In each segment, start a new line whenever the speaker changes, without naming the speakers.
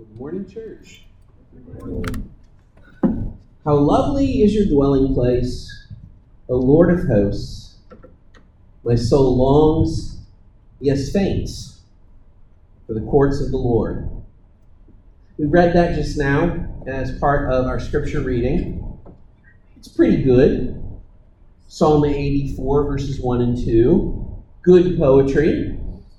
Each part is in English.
Good morning, church. How lovely is your dwelling place, O Lord of hosts. My soul longs, yes, faints, for the courts of the Lord. We read that just now as part of our scripture reading. It's pretty good. Psalm 84, verses 1 and 2. Good poetry.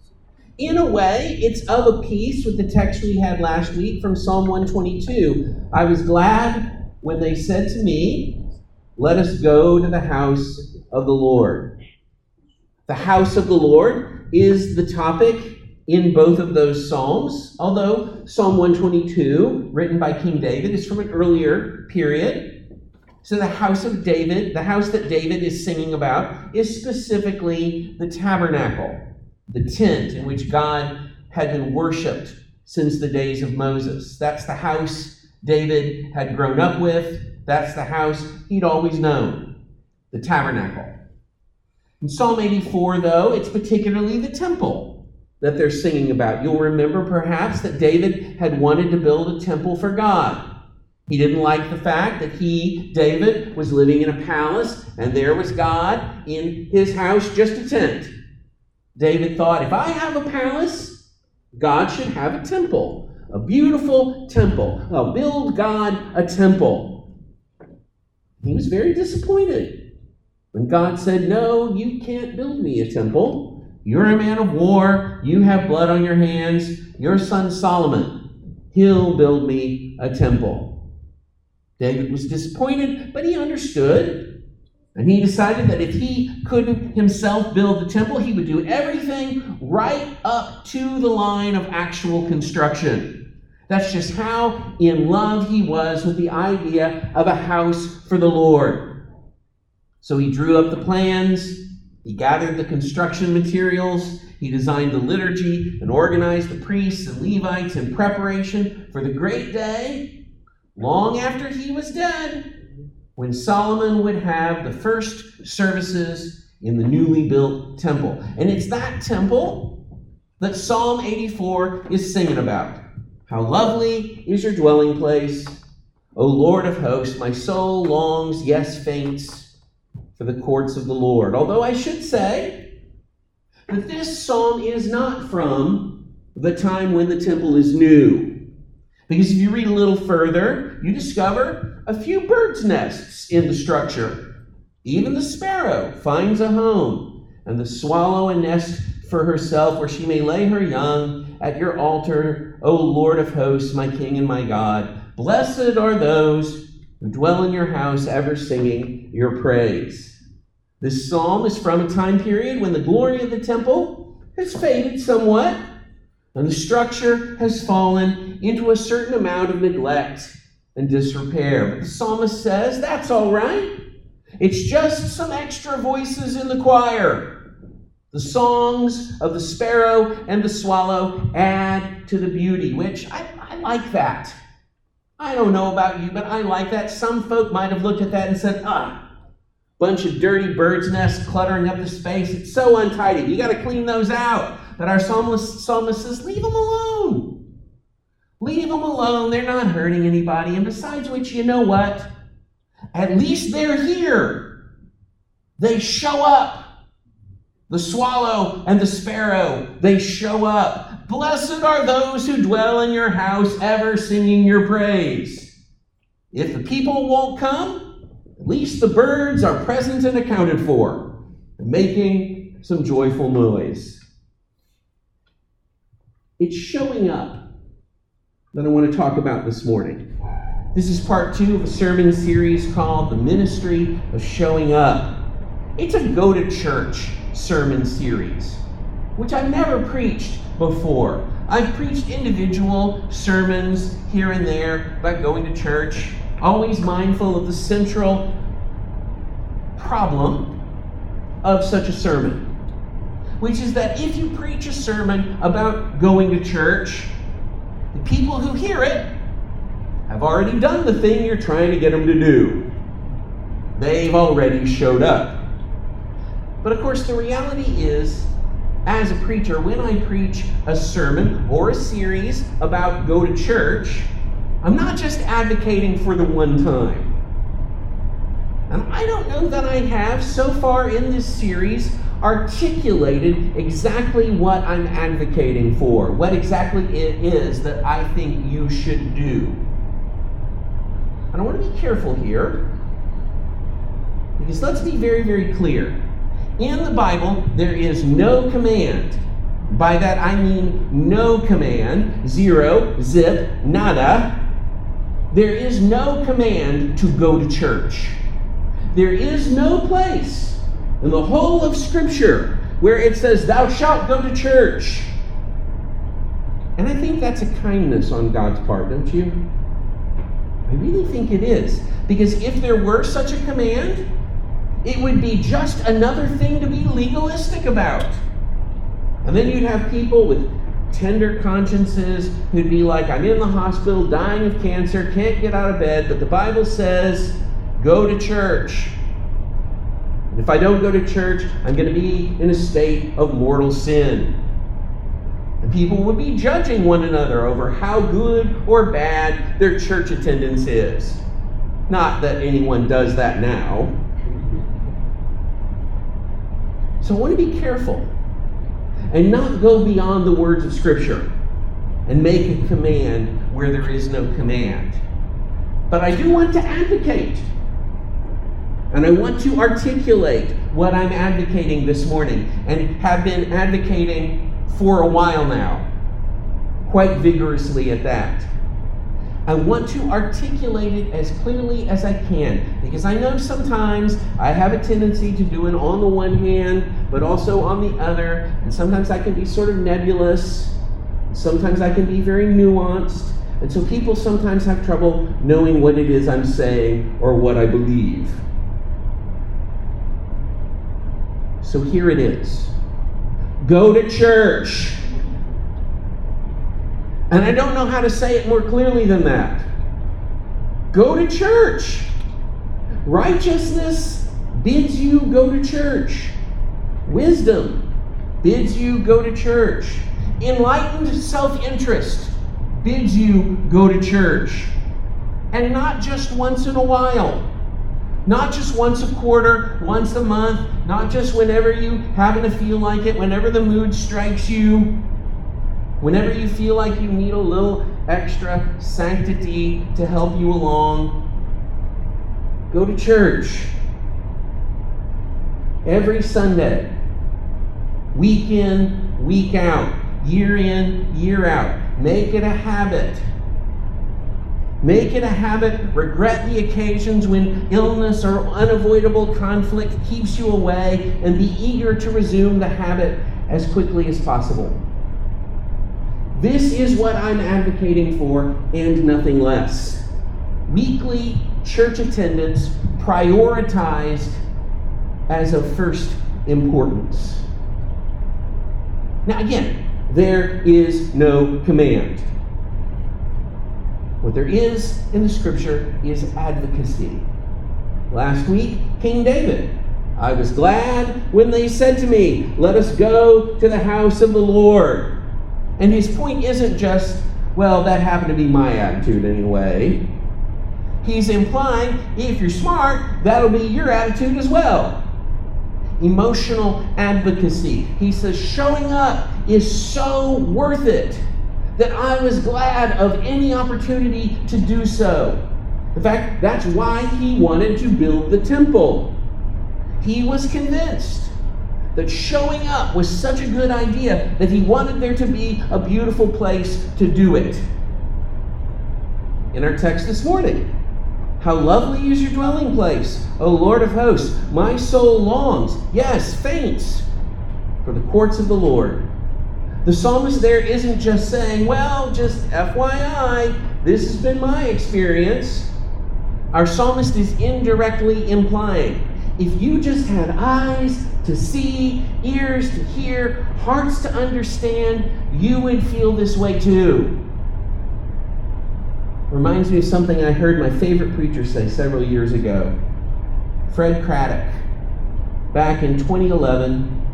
In a way, it's of a piece with the text we had last week from Psalm 122. I was glad when they said to me, "Let us go to the house of the Lord." The house of the Lord is the topic in both of those psalms, although Psalm 122, written by King David, is from an earlier period. So the house of David, the house that David is singing about, is specifically the tabernacle, the tent in which God had been worshipped since the days of Moses. That's the house David had grown up with. That's the house he'd always known, the tabernacle. In Psalm 84, though, it's particularly the temple that they're singing about. You'll remember perhaps that David had wanted to build a temple for God. He didn't like the fact that David, was living in a palace and there was God in his house, just a tent. David thought, if I have a palace, God should have a temple, a beautiful temple. I'll build God a temple. He was very disappointed when God said, no, you can't build me a temple. You're a man of war. You have blood on your hands. Your son Solomon, he'll build me a temple. David was disappointed, but he understood. And he decided that if he couldn't himself build the temple, he would do everything right up to the line of actual construction. That's just how in love he was with the idea of a house for the Lord. So he drew up the plans, he gathered the construction materials, he designed the liturgy and organized the priests and Levites in preparation for the great day, long after he was dead, when Solomon would have the first services in the newly built temple. And it's that temple that Psalm 84 is singing about. How lovely is your dwelling place, O Lord of hosts. My soul longs, yes, faints, for the courts of the Lord. Although I should say that this psalm is not from the time when the temple is new. Because if you read a little further, you discover a few birds' nests in the structure. Even the sparrow finds a home, and the swallow a nest for herself where she may lay her young at your altar, O Lord of hosts, my King and my God. Blessed are those who dwell in your house, ever singing your praise. This psalm is from a time period when the glory of the temple has faded somewhat, and the structure has fallen into a certain amount of neglect and disrepair. But the psalmist says, that's all right. It's just some extra voices in the choir. The songs of the sparrow and the swallow add to the beauty, which I like that. I don't know about you, but I like that. Some folk might have looked at that and said, bunch of dirty bird's nests cluttering up the space. It's so untidy. You got to clean those out. But our psalmist says, leave them alone. Leave them alone. They're not hurting anybody. And besides which, you know what? At least they're here. They show up. The swallow and the sparrow, they show up. Blessed are those who dwell in your house, ever singing your praise. If the people won't come, at least the birds are present and accounted for, making some joyful noise. It's showing up that I want to talk about this morning. This is part 2 of a sermon series called The Ministry of Showing Up. It's a go-to-church sermon series, which I've never preached before. I've preached individual sermons here and there about going to church, always mindful of the central problem of such a sermon, which is that if you preach a sermon about going to church, the people who hear it have already done the thing you're trying to get them to do. They've already showed up. But of course, the reality is as a preacher, when I preach a sermon or a series about go to church, I'm not just advocating for the one time. And I don't know that I have, so far in this series, articulated exactly what I'm advocating for, what exactly it is that I think you should do. And I want to be careful here, because let's be very, very clear. In the Bible, there is no command. By that I mean no command, zero, zip, nada. There is no command to go to church. There is no place in the whole of Scripture where it says, thou shalt go to church. And I think that's a kindness on God's part, don't you? I really think it is. Because if there were such a command, it would be just another thing to be legalistic about. And then you'd have people with tender consciences who'd be like, I'm in the hospital, dying of cancer, can't get out of bed, but the Bible says, go to church. And if I don't go to church, I'm going to be in a state of mortal sin. And people would be judging one another over how good or bad their church attendance is. Not that anyone does that now. So I want to be careful and not go beyond the words of Scripture and make a command where there is no command. But I do want to advocate. And I want to articulate what I'm advocating this morning, and have been advocating for a while now, quite vigorously at that. I want to articulate it as clearly as I can, because I know sometimes I have a tendency to do it on the one hand, but also on the other, and sometimes I can be sort of nebulous, sometimes I can be very nuanced, and so people sometimes have trouble knowing what it is I'm saying or what I believe. So here it is. Go to church. And I don't know how to say it more clearly than that. Go to church. Righteousness bids you go to church. Wisdom bids you go to church. Enlightened self-interest bids you go to church. And not just once in a while. Not just once a quarter, once a month, not just whenever you happen to feel like it, whenever the mood strikes you, whenever you feel like you need a little extra sanctity to help you along. Go to church. Every Sunday. Week in, week out. Year in, year out. Make it a habit. Make it a habit. Regret the occasions when illness or unavoidable conflict keeps you away, and be eager to resume the habit as quickly as possible. This is what I'm advocating for, and nothing less. Weekly church attendance prioritized as of first importance. Now again, there is no command. What there is in the Scripture is advocacy. Last week, King David. I was glad when they said to me, let us go to the house of the Lord. And his point isn't just, well, that happened to be my attitude anyway. He's implying, if you're smart, that'll be your attitude as well. Emotional advocacy. He says, showing up is so worth it that I was glad of any opportunity to do so. In fact, that's why he wanted to build the temple. He was convinced that showing up was such a good idea that he wanted there to be a beautiful place to do it. In our text this morning, how lovely is your dwelling place, O Lord of hosts. My soul longs, yes, faints, for the courts of the Lord. The psalmist there isn't just saying, well, just FYI, this has been my experience. Our psalmist is indirectly implying, if you just had eyes to see, ears to hear, hearts to understand, you would feel this way too. Reminds me of something I heard my favorite preacher say several years ago. Fred Craddock, back in 2011,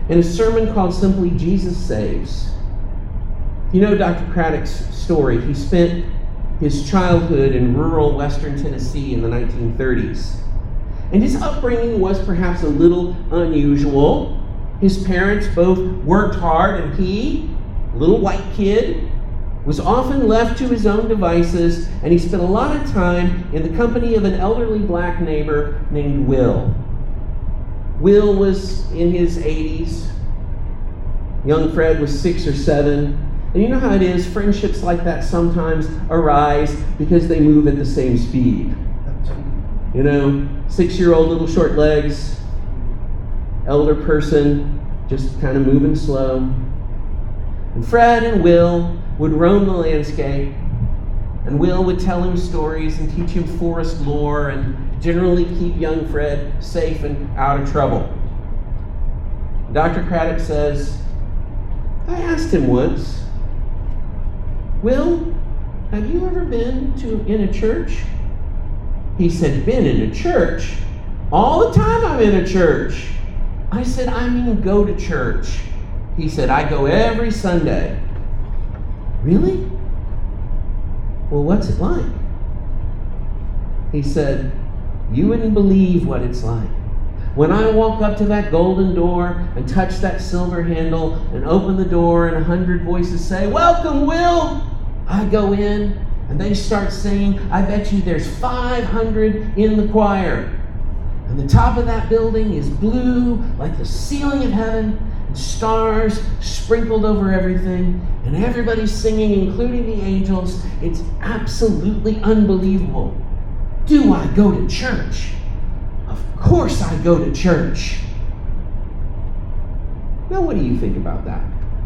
in a sermon called simply Jesus Saves. You know Dr. Craddock's story. He spent his childhood in rural western Tennessee in the 1930s. And his upbringing was perhaps a little unusual. His parents both worked hard, and he, a little white kid, was often left to his own devices, and he spent a lot of time in the company of an elderly black neighbor named Will. Will was in his 80s. Young Fred was 6 or 7. And you know how it is, friendships like that sometimes arise because they move at the same speed. You know, 6-year-old little short legs, elder person, just kind of moving slow. And Fred and Will would roam the landscape, and Will would tell him stories and teach him forest lore and generally keep young Fred safe and out of trouble. Dr. Craddock says, I asked him once, Will, have you ever been in a church? He said, been in a church? All the time I'm in a church. I said, I mean go to church. He said, I go every Sunday. Really? Well, what's it like? He said, you wouldn't believe what it's like. When I walk up to that golden door and touch that silver handle and open the door and 100 voices say, welcome, Will, I go in and they start singing. I bet you there's 500 in the choir. And the top of that building is blue like the ceiling of heaven, and stars sprinkled over everything, and everybody's singing, including the angels. It's absolutely unbelievable. Do I go to church? Of course I go to church. Now, what do you think about that?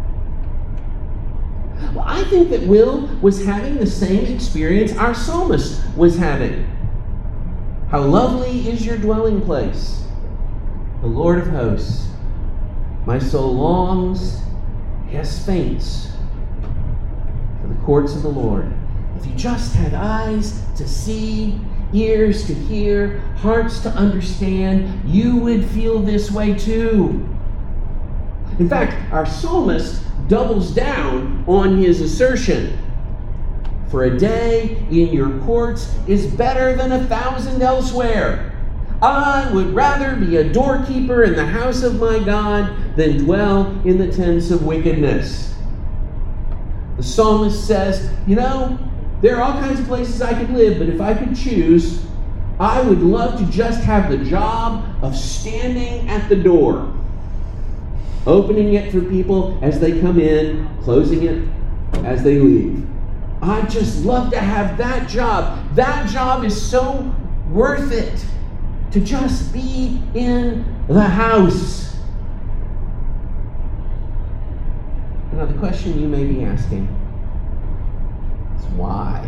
Well, I think that Will was having the same experience our psalmist was having. How lovely is your dwelling place, the Lord of hosts. My soul longs, yes, faints, for the courts of the Lord. If you just had eyes to see, ears to hear, hearts to understand, you would feel this way too. In fact, our psalmist doubles down on his assertion. For a day in your courts is better than 1,000 elsewhere. I would rather be a doorkeeper in the house of my God than dwell in the tents of wickedness. The psalmist says, you know, there are all kinds of places I could live, but if I could choose, I would love to just have the job of standing at the door, opening it for people as they come in, closing it as they leave. I'd just love to have that job. That job is so worth it, to just be in the house. Now, the question you may be asking is why?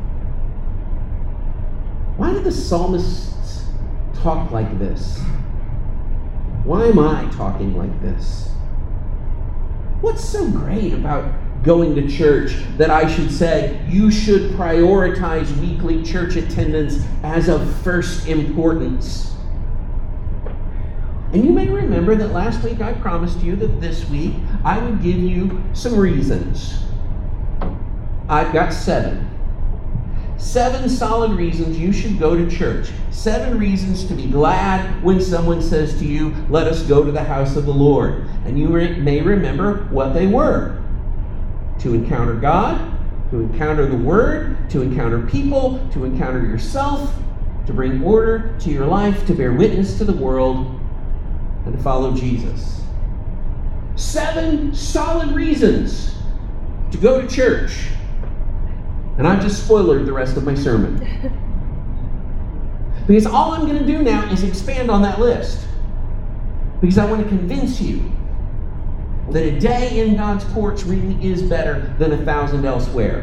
Why do the psalmists talk like this? Why am I talking like this? What's so great about going to church that I should say you should prioritize weekly church attendance as of first importance? And you may remember that last week I promised you that this week I would give you some reasons. I've got 7. 7 solid reasons you should go to church. 7 reasons to be glad when someone says to you, let us go to the house of the Lord. And you may remember what they were. To encounter God, to encounter the Word, to encounter people, to encounter yourself, to bring order to your life, to bear witness to the world, and to follow Jesus. 7 solid reasons to go to church. And I've just spoiled the rest of my sermon. Because all I'm going to do now is expand on that list. Because I want to convince you that a day in God's courts really is better than 1,000 elsewhere.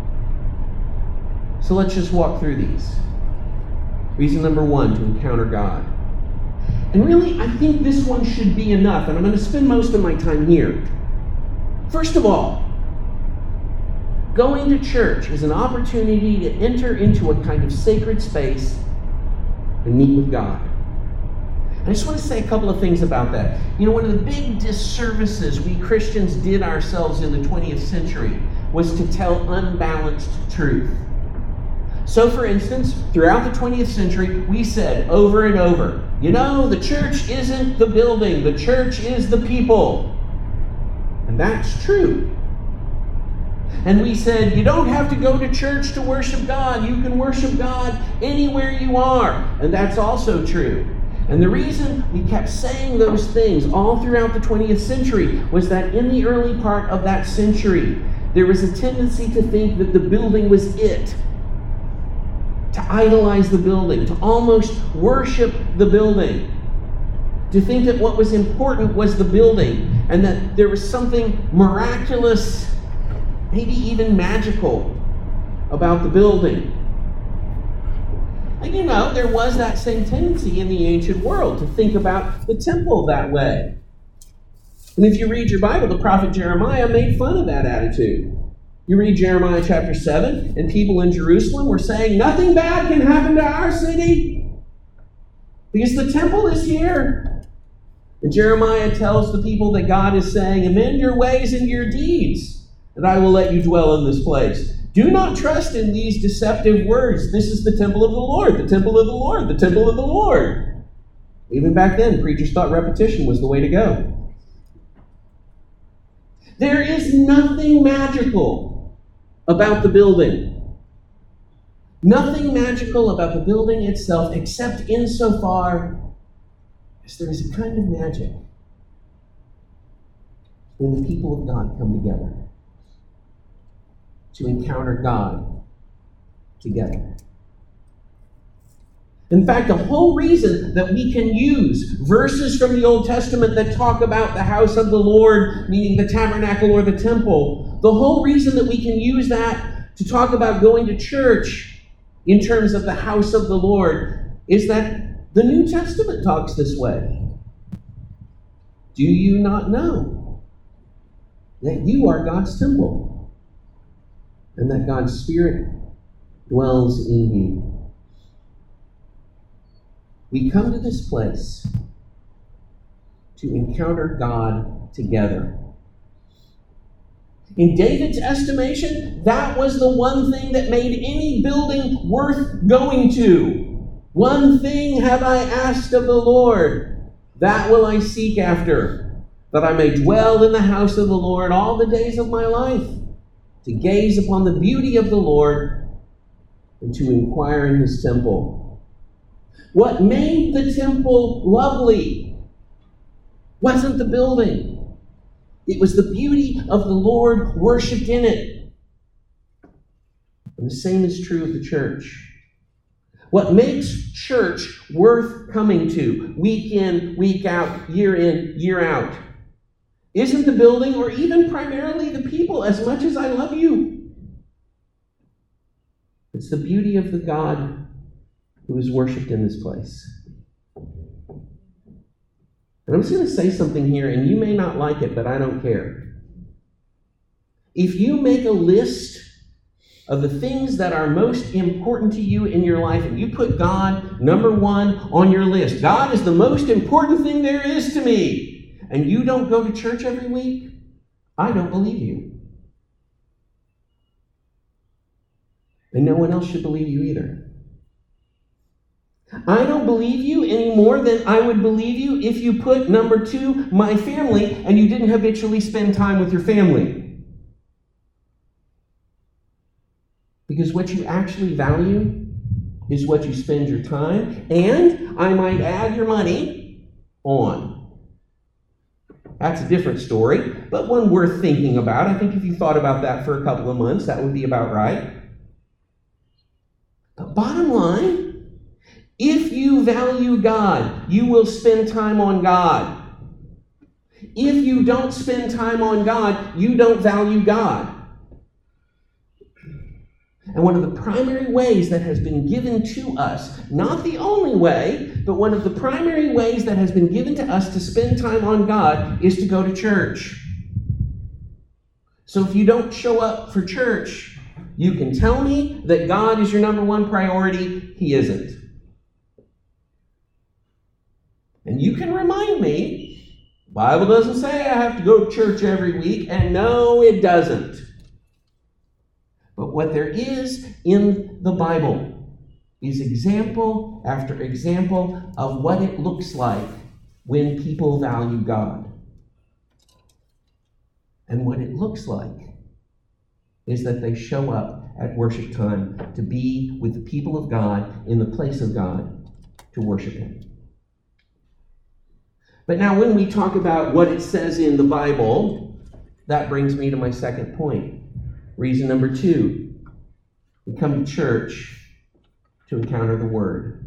So let's just walk through these. Reason number 1, to encounter God. And really, I think this one should be enough, and I'm going to spend most of my time here. First of all, going to church is an opportunity to enter into a kind of sacred space and meet with God. I just want to say a couple of things about that. One of the big disservices we Christians did ourselves in the 20th century was to tell unbalanced truth. So, for instance, throughout the 20th century, we said over and over, the church isn't the building, the church is the people. And that's true. And we said, you don't have to go to church to worship God. You can worship God anywhere you are. And that's also true. And the reason we kept saying those things all throughout the 20th century was that in the early part of that century, there was a tendency to think that the building was it. To idolize the building, to almost worship the building. To think that what was important was the building, and that there was something miraculous, maybe even magical, about the building. And there was that same tendency in the ancient world to think about the temple that way. And if you read your Bible, the prophet Jeremiah made fun of that attitude. You read Jeremiah chapter 7, and people in Jerusalem were saying, nothing bad can happen to our city because the temple is here. And Jeremiah tells the people that God is saying, amend your ways and your deeds, and I will let you dwell in this place. Do not trust in these deceptive words. This is the temple of the Lord, the temple of the Lord, the temple of the Lord. Even back then, preachers thought repetition was the way to go. There is nothing magical about the building. Nothing magical about the building itself, except insofar as there is a kind of magic when the people of God come together to encounter God together. In fact, the whole reason that we can use verses from the Old Testament that talk about the house of the Lord, meaning the tabernacle or the temple, the whole reason that we can use that to talk about going to church in terms of the house of the Lord is that the New Testament talks this way. Do you not know that you are God's temple and that God's Spirit dwells in you? We come to this place to encounter God together. In David's estimation, that was the one thing that made any building worth going to. One thing have I asked of the Lord, that will I seek after, that I may dwell in the house of the Lord all the days of my life, to gaze upon the beauty of the Lord and to inquire in his temple. What made the temple lovely wasn't the building. It was the beauty of the Lord worshipped in it. And the same is true of the church. What makes church worth coming to week in, week out, year in, year out isn't the building or even primarily the people, as much as I love you. It's the beauty of the God who is worshipped in this place. And I'm just going to say something here, and you may not like it, but I don't care. If you make a list of the things that are most important to you in your life, and you put God number one on your list, God is the most important thing there is to me, and you don't go to church every week, I don't believe you. And no one else should believe you either. I don't believe you any more than I would believe you if you put number two, my family, and you didn't habitually spend time with your family. Because what you actually value is what you spend your time, and I might add your money on. That's a different story, but one worth thinking about. I think if you thought about that for a couple of months, that would be about right. But bottom line, if you value God, you will spend time on God. If you don't spend time on God, you don't value God. And one of the primary ways that has been given to us, not the only way, but one of the primary ways that has been given to us to spend time on God is to go to church. So if you don't show up for church, you can tell me that God is your number one priority. He isn't. And you can remind me, the Bible doesn't say I have to go to church every week, and no, it doesn't. But what there is in the Bible is example after example of what it looks like when people value God. And what it looks like is that they show up at worship time to be with the people of God in the place of God to worship Him. But now when we talk about what it says in the Bible, that brings me to my second point. Reason number 2, we come to church to encounter the Word.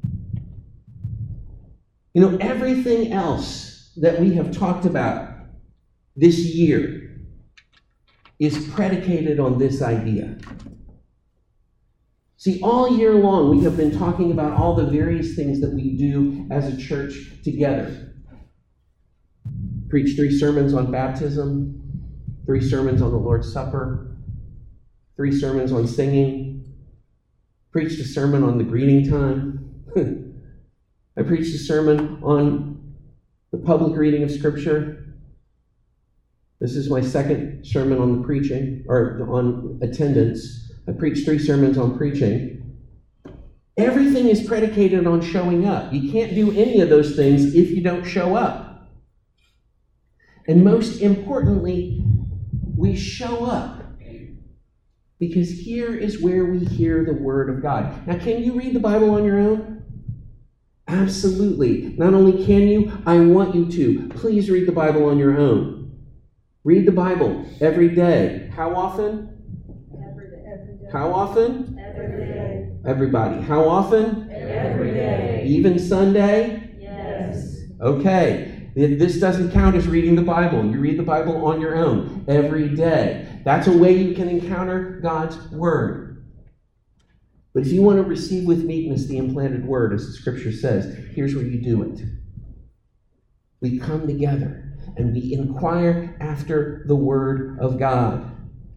You know, everything else that we have talked about this year is predicated on this idea. See, all year long we have been talking about all the various things that we do as a church together. Preach 3 sermons on baptism, 3 sermons on the Lord's Supper, 3 sermons on singing, preached a sermon on the greeting time. I preached a sermon on the public reading of Scripture. This is my second sermon on the preaching, or on attendance. I preached 3 sermons on preaching. Everything is predicated on showing up. You can't do any of those things if you don't show up. And most importantly, we show up because here is where we hear the Word of God. Now, can you read the Bible on your own? Absolutely. Not only can you, I want you to. Please read the Bible on your own. Read the Bible every day. How often?
Every day.
How often?
Every day.
Everybody. How often?
Every day.
Even Sunday?
Yes.
Okay. This doesn't count as reading the Bible. You read the Bible on your own every day. That's a way you can encounter God's Word. But if you want to receive with meekness the implanted Word, as the Scripture says, here's where you do it. We come together and we inquire after the Word of God.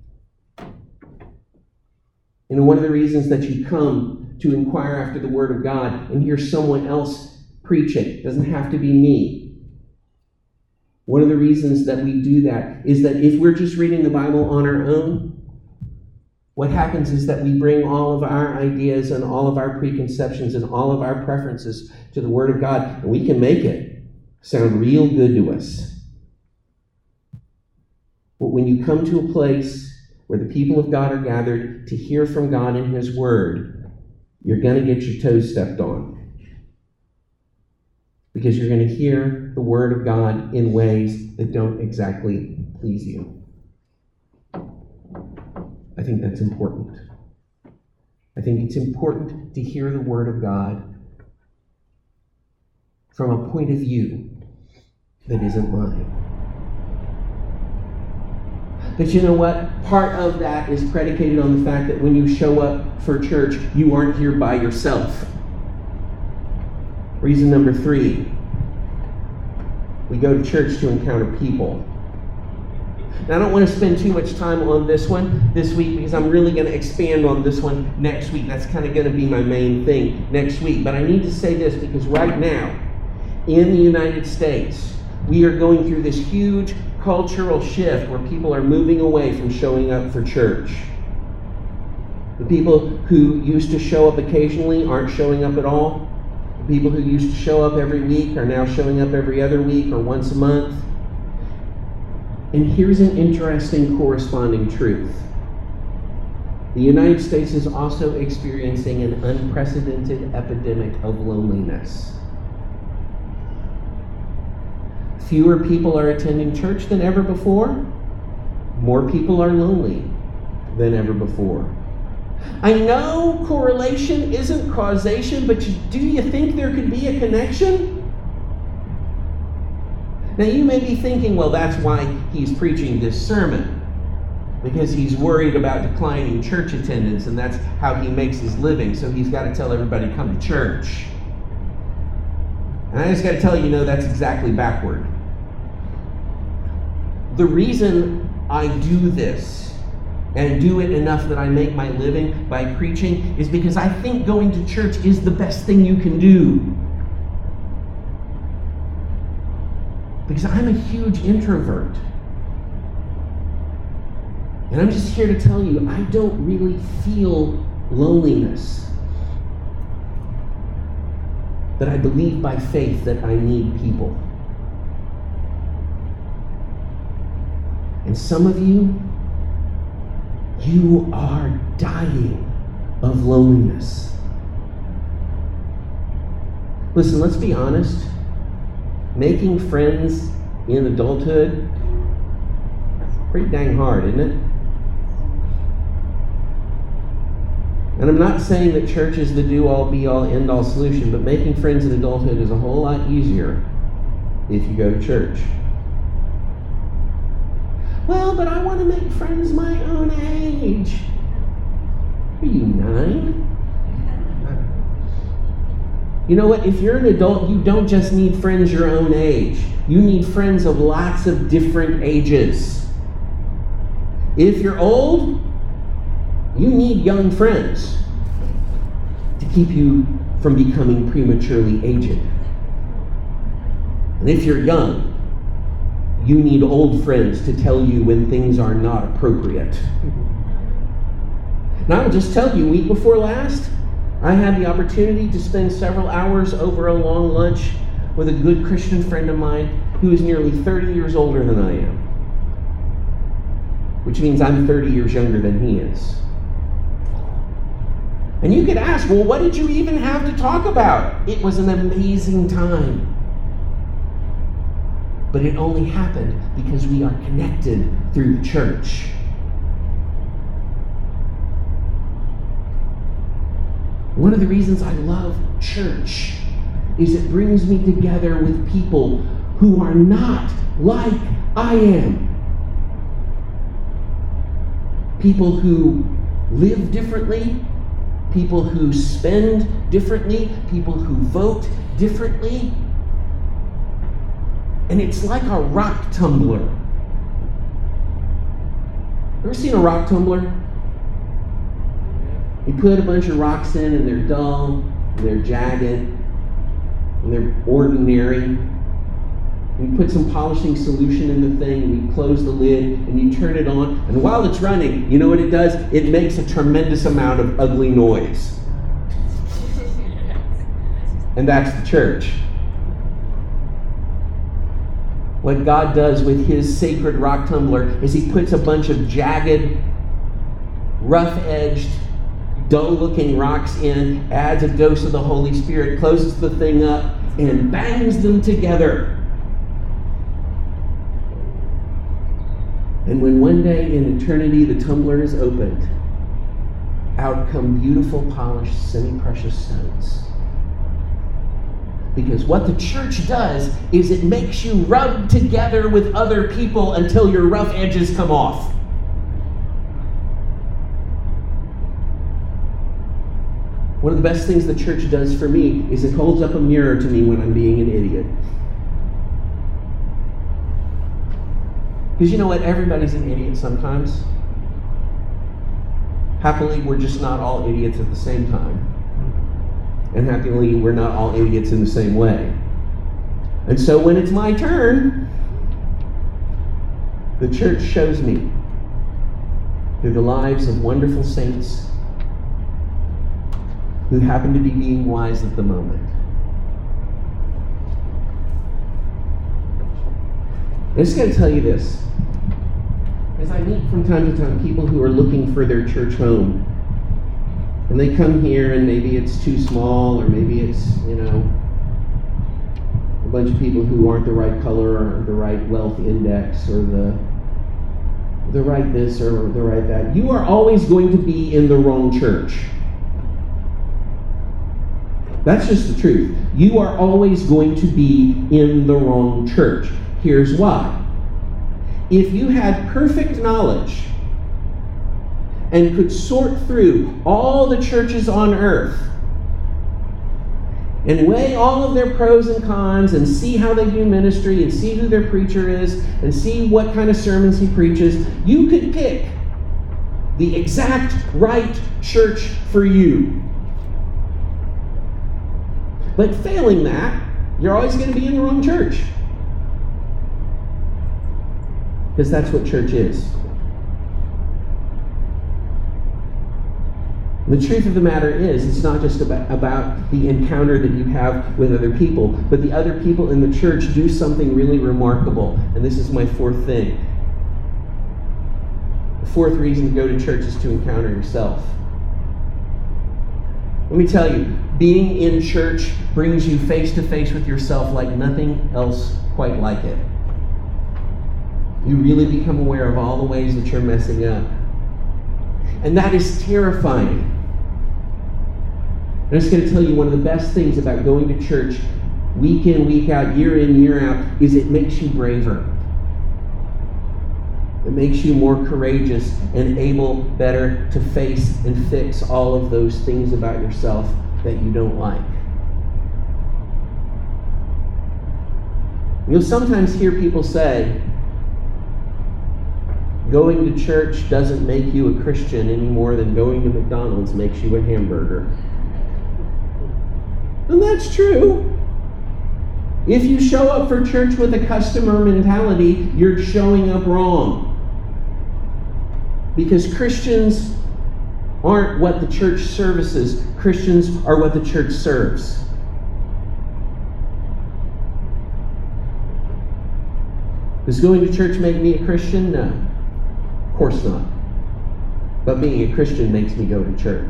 You know, one of the reasons that you come to inquire after the Word of God and hear someone else preach it, doesn't have to be me. One of the reasons that we do that is that if we're just reading the Bible on our own, what happens is that we bring all of our ideas and all of our preconceptions and all of our preferences to the Word of God, and we can make it sound real good to us. But when you come to a place where the people of God are gathered to hear from God in His Word, you're going to get your toes stepped on. Because you're going to hear the Word of God in ways that don't exactly please you. I think that's important. I think it's important to hear the Word of God from a point of view that isn't mine. But you know what? Part of that is predicated on the fact that when you show up for church, you aren't here by yourself. Reason number 3, we go to church to encounter people. Now, I don't want to spend too much time on this one this week because I'm really going to expand on this one next week. That's kind of going to be my main thing next week. But I need to say this because right now, in the United States, we are going through this huge cultural shift where people are moving away from showing up for church. The people who used to show up occasionally aren't showing up at all. People who used to show up every week are now showing up every other week or once a month. And here's an interesting corresponding truth. The United States is also experiencing an unprecedented epidemic of loneliness. Fewer people are attending church than ever before. More people are lonely than ever before. I know correlation isn't causation, but do you think there could be a connection? Now you may be thinking, well, that's why he's preaching this sermon, because he's worried about declining church attendance, and that's how he makes his living, so he's got to tell everybody to come to church. And I just got to tell you, no, that's exactly backward. The reason I do this, and do it enough that I make my living by preaching, is because I think going to church is the best thing you can do. Because I'm a huge introvert. And I'm just here to tell you, I don't really feel loneliness. That I believe by faith that I need people. And some of you, you are dying of loneliness. Listen, let's be honest. Making friends in adulthood, pretty dang hard, isn't it? And I'm not saying that church is the do-all, be-all, end-all solution, but making friends in adulthood is a whole lot easier if you go to church. Well, but I want to make friends my own age. Are you 9? You know what? If you're an adult, you don't just need friends your own age. You need friends of lots of different ages. If you're old, you need young friends to keep you from becoming prematurely aged. And if you're young, you need old friends to tell you when things are not appropriate. Now, I'll just tell you, week before last, I had the opportunity to spend several hours over a long lunch with a good Christian friend of mine who is nearly 30 years older than I am. Which means I'm 30 years younger than he is. And you could ask, well, what did you even have to talk about? It was an amazing time. But it only happened because we are connected through the church. One of the reasons I love church is it brings me together with people who are not like I am. People who live differently, people who spend differently, people who vote differently. And it's like a rock tumbler. Ever seen a rock tumbler? You put a bunch of rocks in and they're dull, and they're jagged, and they're ordinary. And you put some polishing solution in the thing, and you close the lid, and you turn it on, and while it's running, you know what it does? It makes a tremendous amount of ugly noise. And that's the church. What God does with his sacred rock tumbler is he puts a bunch of jagged, rough-edged, dull-looking rocks in, adds a dose of the Holy Spirit, closes the thing up, and bangs them together. And when one day in eternity the tumbler is opened, out come beautiful, polished, semi-precious stones. Because what the church does is it makes you rub together with other people until your rough edges come off. One of the best things the church does for me is it holds up a mirror to me when I'm being an idiot. Because you know what? Everybody's an idiot sometimes. Happily, we're just not all idiots at the same time. And happily, we're not all idiots in the same way. And so when it's my turn, the church shows me through the lives of wonderful saints who happen to be being wise at the moment. I just got to tell you this. As I meet from time to time people who are looking for their church home, and they come here and maybe it's too small, or maybe it's, a bunch of people who aren't the right color or the right wealth index or the right this or the right that. You are always going to be in the wrong church. That's just the truth. You are always going to be in the wrong church. Here's why. If you had perfect knowledge and could sort through all the churches on earth and weigh all of their pros and cons and see how they do ministry and see who their preacher is and see what kind of sermons he preaches, you could pick the exact right church for you. But failing that, you're always going to be in the wrong church. Because that's what church is. The truth of the matter is, it's not just about the encounter that you have with other people, but the other people in the church do something really remarkable. And this is my fourth thing. The fourth reason to go to church is to encounter yourself. Let me tell you, being in church brings you face to face with yourself like nothing else quite like it. You really become aware of all the ways that you're messing up. And that is terrifying. I'm just going to tell you, one of the best things about going to church week in, week out, year in, year out, is it makes you braver. It makes you more courageous and able better to face and fix all of those things about yourself that you don't like. You'll sometimes hear people say, going to church doesn't make you a Christian any more than going to McDonald's makes you a hamburger. And that's true. If you show up for church with a customer mentality, you're showing up wrong. Because Christians aren't what the church services. Christians are what the church serves. Does going to church make me a Christian? No. Of course not. But being a Christian makes me go to church.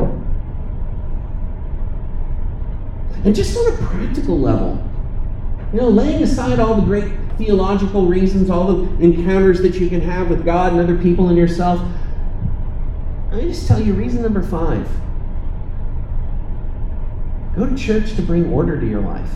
And just on a practical level, laying aside all the great theological reasons, all the encounters that you can have with God and other people and yourself, let me just tell you reason number 5. Go to church to bring order to your life.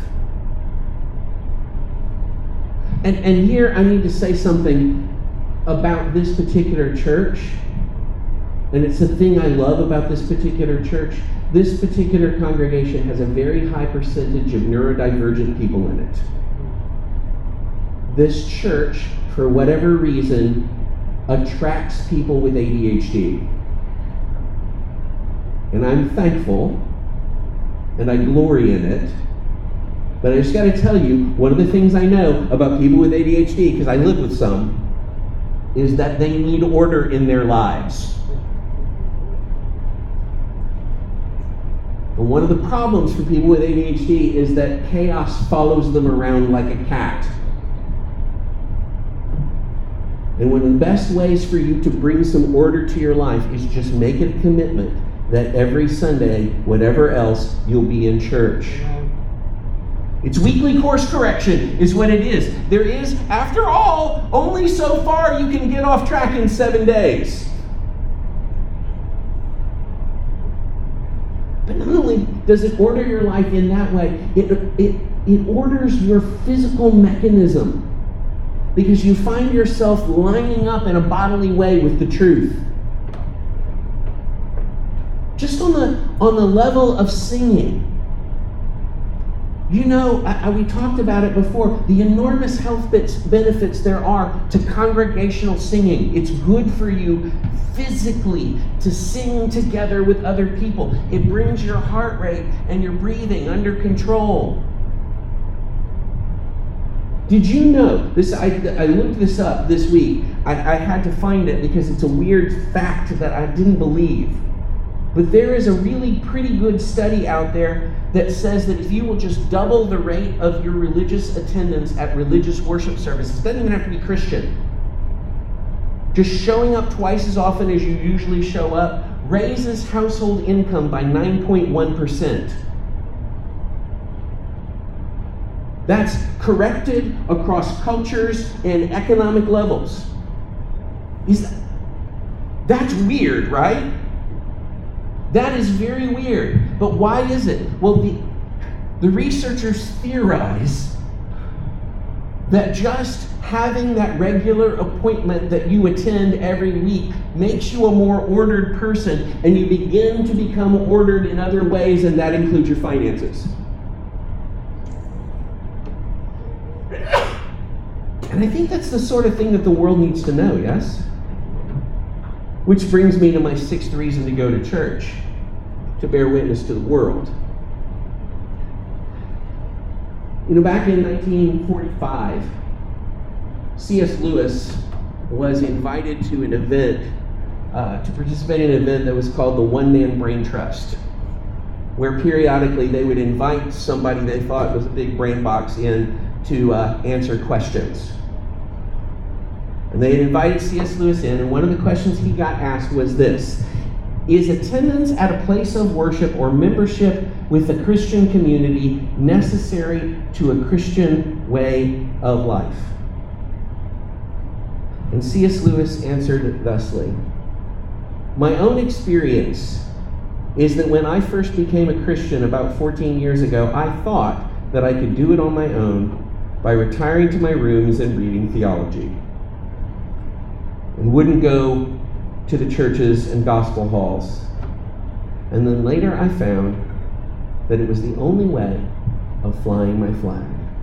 And here I need to say something about this particular church. And it's the thing I love about this particular church. This particular congregation has a very high percentage of neurodivergent people in it. This church, for whatever reason, attracts people with ADHD. And I'm thankful, and I glory in it. But I just got to tell you, one of the things I know about people with ADHD, because I live with some, is that they need order in their lives. And one of the problems for people with ADHD is that chaos follows them around like a cat. And one of the best ways for you to bring some order to your life is just make it a commitment that every Sunday, whatever else, you'll be in church. It's weekly course correction is what it is. There is, after all, only so far you can get off track in 7 days. But not only does it order your life in that way, it orders your physical mechanism. Because you find yourself lining up in a bodily way with the truth. Just on the level of singing. We talked about it before, the enormous health benefits there are to congregational singing. It's good for you physically to sing together with other people. It brings your heart rate and your breathing under control. Did you know this? I looked this up this week. I had to find it because it's a weird fact that I didn't believe. But there is a really pretty good study out there that says that if you will just double the rate of your religious attendance at religious worship services, it doesn't even have to be Christian, just showing up twice as often as you usually show up, raises household income by 9.1%. That's corrected across cultures and economic levels. That's weird, right? That is very weird. But why is it? Well, the researchers theorize that just having that regular appointment that you attend every week makes you a more ordered person, and you begin to become ordered in other ways, and that includes your finances. And I think that's the sort of thing that the world needs to know, yes? Which brings me to my 6th reason to go to church, to bear witness to the world. Back in 1945, C.S. Lewis was invited to an event, to participate in an event that was called the One Man Brain Trust, where periodically they would invite somebody they thought was a big brain box in to answer questions. And they had invited C.S. Lewis in, and one of the questions he got asked was this: is attendance at a place of worship or membership with a Christian community necessary to a Christian way of life? And C.S. Lewis answered thusly: my own experience is that when I first became a Christian about 14 years ago, I thought that I could do it on my own by retiring to my rooms and reading theology, and wouldn't go to the churches and gospel halls. And then later I found that it was the only way of flying my flag.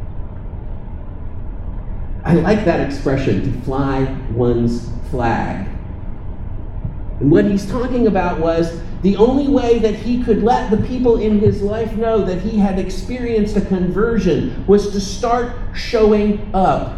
I like that expression, to fly one's flag. And what he's talking about was the only way that he could let the people in his life know that he had experienced a conversion was to start showing up.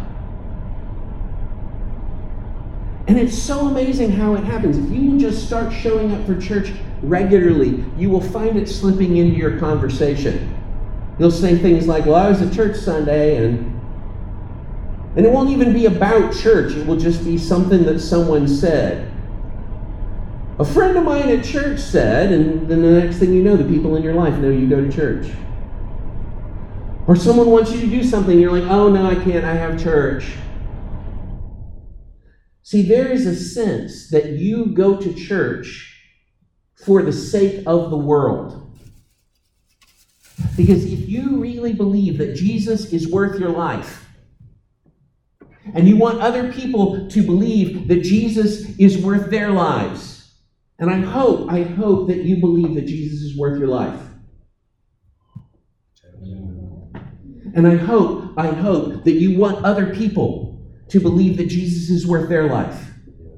And it's so amazing how it happens. If you will just start showing up for church regularly, you will find it slipping into your conversation. You'll say things like, well, I was at church Sunday, and it won't even be about church. It will just be something that someone said. A friend of mine at church said, and then the next thing you know, the people in your life know you go to church. Or someone wants you to do something, you're like, oh no, I can't, I have church. See, there is a sense that you go to church for the sake of the world. Because if you really believe that Jesus is worth your life, and you want other people to believe that Jesus is worth their lives, and I hope that you believe that Jesus is worth your life. And I hope that you want other people to believe that Jesus is worth their life.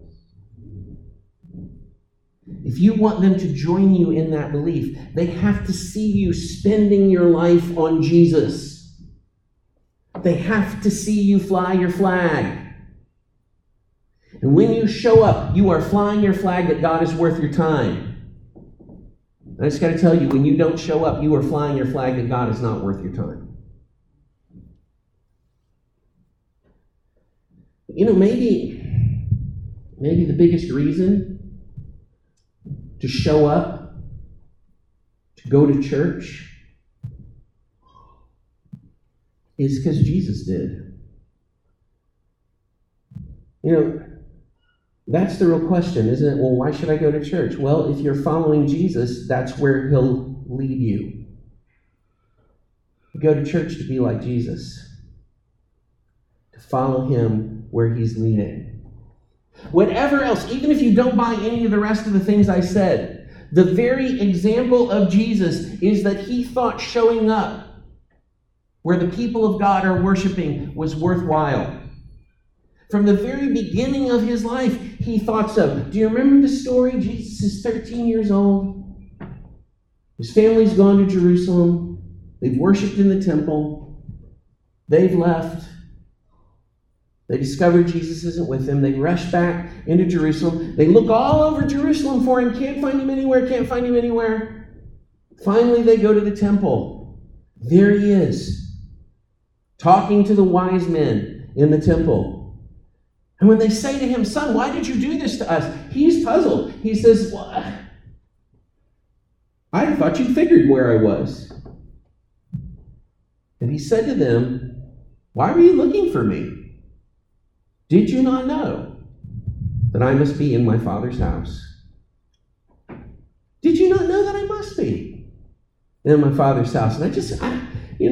If you want them to join you in that belief, they have to see you spending your life on Jesus. They have to see you fly your flag. And when you show up, you are flying your flag that God is worth your time. I just got to tell you, when you don't show up, you are flying your flag that God is not worth your time. You know, maybe the biggest reason to show up, to go to church, is because Jesus did. You know, that's the real question, isn't it? Well, why should I go to church? Well, if you're following Jesus, that's where he'll lead you. You go to church to be like Jesus, to follow him where he's leading. Whatever else, even if you don't buy any of the rest of the things I said, the very example of Jesus is that he thought showing up where the people of God are worshiping was worthwhile. From the very beginning of his life, he thought so. Do you remember the story? Jesus is 13 years old. His family's gone to Jerusalem. They've worshipped in the temple. They've left. They discover Jesus isn't with them. They rush back into Jerusalem. They look all over Jerusalem for him. Can't find him anywhere. Finally, they go to the temple. There he is, talking to the wise men in the temple. And when they say to him, son, why did you do this to us? He's puzzled. He says, well, I thought you figured where I was. And he said to them, why were you looking for me? Did you not know that I must be in my Father's house? Did you not know that I must be in my Father's house? And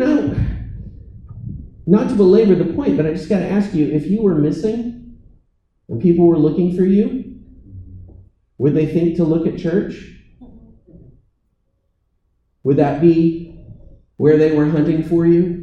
not to belabor the point, but I just got to ask you, if you were missing and people were looking for you, would they think to look at church? Would that be where they were hunting for you?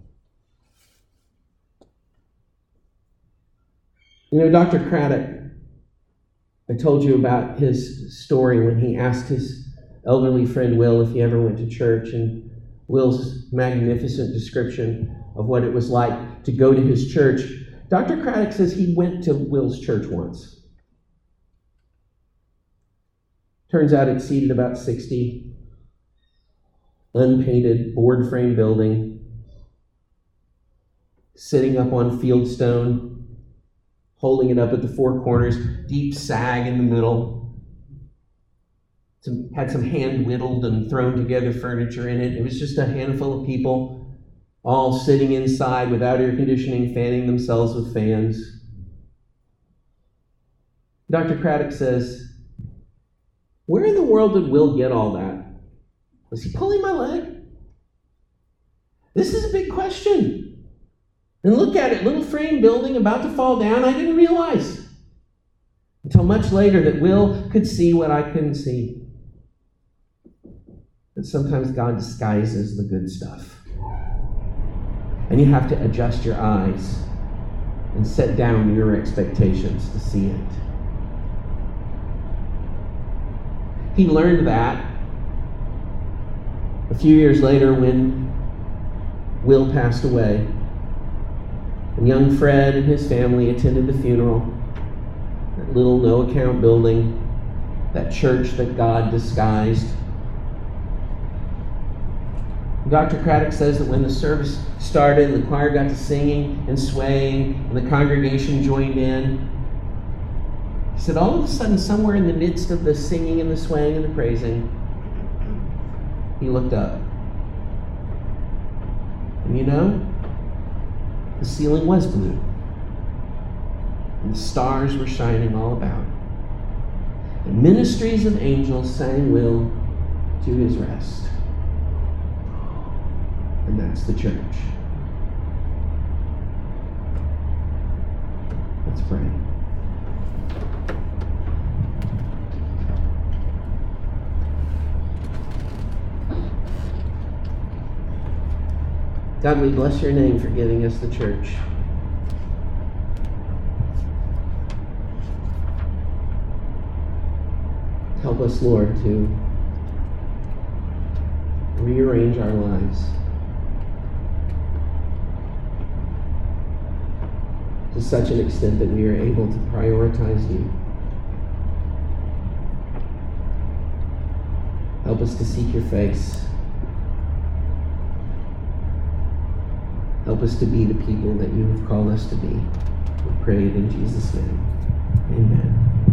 You know, Dr. Craddock, I told you about his story when he asked his elderly friend Will if he ever went to church, and Will's magnificent description of what it was like to go to his church Dr. Craddock says he went to Will's church once. Turns out it seated about 60. Unpainted, board frame building. Sitting up on fieldstone. Holding it up at the four corners. Deep sag in the middle. Had some hand-whittled and thrown together furniture in it. It was just a handful of people all sitting inside without air conditioning, fanning themselves with fans. Dr. Craddock says, where in the world did Will get all that? Was he pulling my leg? This is a big question. And look at it, little frame building about to fall down. I didn't realize until much later that Will could see what I couldn't see. That sometimes God disguises the good stuff. And you have to adjust your eyes and set down your expectations to see it. He learned that a few years later when Will passed away. And young Fred and his family attended the funeral. That little no-account building, that church that God disguised. Dr. Craddock says that when the service started and the choir got to singing and swaying and the congregation joined in, he said all of a sudden, somewhere in the midst of the singing and the swaying and the praising, he looked up. And you know, the ceiling was blue. And the stars were shining all about. And ministries of angels sang Will to his rest. And that's the church. Let's pray. God, we bless your name for giving us the church. Help us, Lord, to rearrange our lives to such an extent that we are able to prioritize you. Help us to seek your face. Help us to be the people that you have called us to be. We pray it in Jesus' name. Amen.